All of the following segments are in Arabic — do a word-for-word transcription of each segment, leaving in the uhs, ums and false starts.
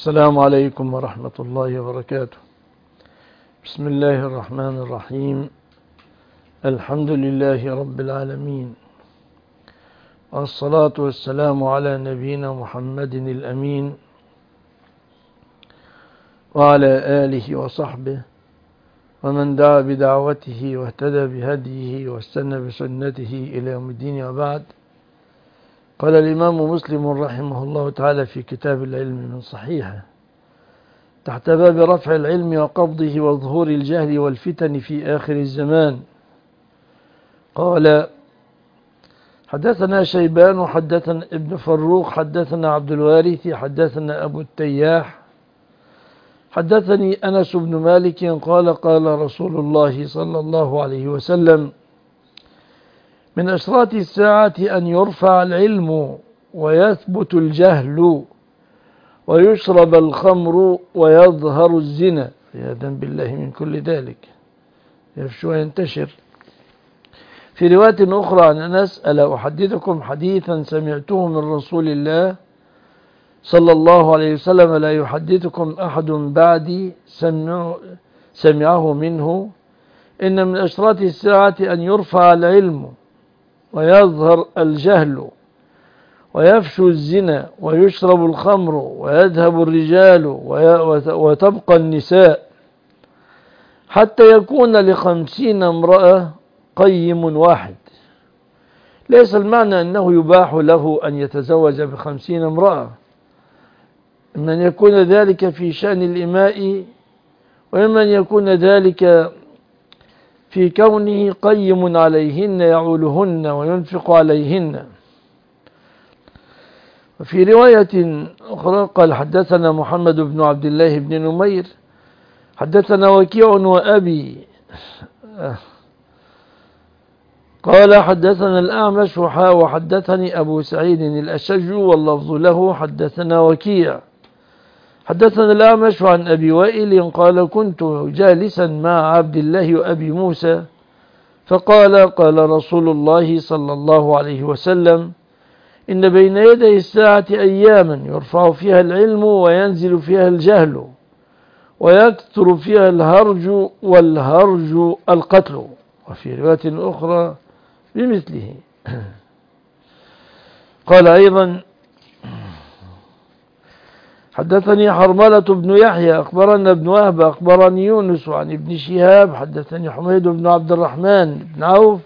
السلام عليكم ورحمة الله وبركاته. بسم الله الرحمن الرحيم. الحمد لله رب العالمين، والصلاة والسلام على نبينا محمد الأمين وعلى آله وصحبه ومن دعا بدعوته واهتدى بهديه واستنى بسنته إلى يوم الدين، وبعد. قال الإمام مسلم رحمه الله تعالى في كتاب العلم من صحيحه تحت باب رفع العلم وقبضه وظهور الجهل والفتن في آخر الزمان، قال: حدثنا شيبان حدثنا ابن فروخ حدثنا عبد الوارث حدثنا أبو التياح حدثني أنس بن مالك قال: قال رسول الله صلى الله عليه وسلم: من أشراط الساعة أن يرفع العلم ويثبت الجهل ويشرب الخمر ويظهر الزنا، عياذا بالله من كل ذلك، يفشو وينتشر. في رواية أخرى عن أنس: ألا أحدثكم حديثا سمعته من رسول الله صلى الله عليه وسلم لا يحدثكم أحد بعدي سمعه منه، إن من أشراط الساعة أن يرفع العلم ويظهر الجهل ويفشو الزنا ويشرب الخمر ويذهب الرجال وتبقى النساء، حتى يكون لخمسين امرأة قيم واحد. ليس المعنى أنه يباح له أن يتزوج بخمسين امرأة، من يكون ذلك في شأن الإماء، ومن يكون ذلك في كونه قيم عليهن يعولهن وينفق عليهن. وفي رواية أخرى قال: حدثنا محمد بن عبد الله بن نمير حدثنا وكيع وأبي قال: حدثنا الأعمش وحدثني أبو سعيد الأشج واللفظ له. حدثنا وكيع حدثنا الأعمش عن أبي وائل قال: كنت جالسا مع عبد الله وأبي موسى فقال: قال رسول الله صلى الله عليه وسلم: إن بين يدي الساعة أياما يرفع فيها العلم وينزل فيها الجهل ويكثر فيها الهرج، والهرج القتل. وفي رواية أخرى بمثله. قال أيضا: حدثني حرملة بن يحيى أخبرنا ابن وهب أخبرني يونس عن ابن شهاب حدثني حميد بن عبد الرحمن بن عوف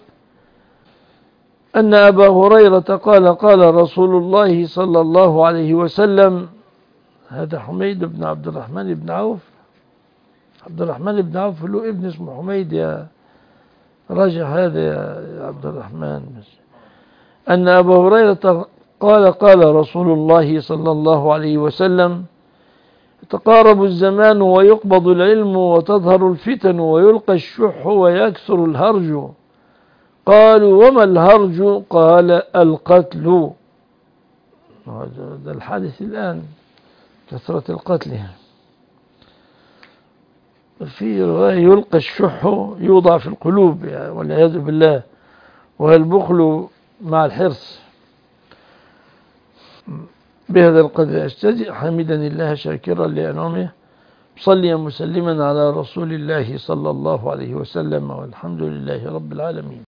أن أبا هريرة قال: قال رسول الله صلى الله عليه وسلم. هذا حميد بن عبد الرحمن بن عوف، عبد الرحمن بن عوف له ابن اسمه حميد، يا رجع هذا يا عبد الرحمن. أن أبا هريرة قال: قال رسول الله صلى الله عليه وسلم: يتقارب الزمان ويقبض العلم وتظهر الفتن ويلقى الشح ويكثر الهرج. قالوا: وما الهرج؟ قال: القتل. هذا الحادث الآن، كثرة القتل. في رواية: يلقى الشح، يوضع في القلوب والعياذ بالله، والبخل مع الحرص. بهذا القدر أستجئ، حامدا الله شاكرا لأنعمه، مصليا مسلما على رسول الله صلى الله عليه وسلم، والحمد لله رب العالمين.